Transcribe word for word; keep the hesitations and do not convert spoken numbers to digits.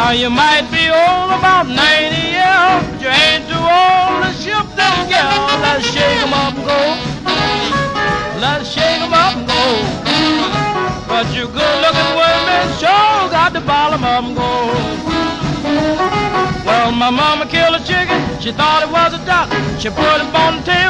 Now you might be old, about ninety years, but you ain't too old to ship them girls. Let's shake 'em up and go. Let's shake 'em up and go. But you good-looking women sure got the bottom of 'em go. Well, my mama killed a chicken. She thought it was a duck. She put it on the table.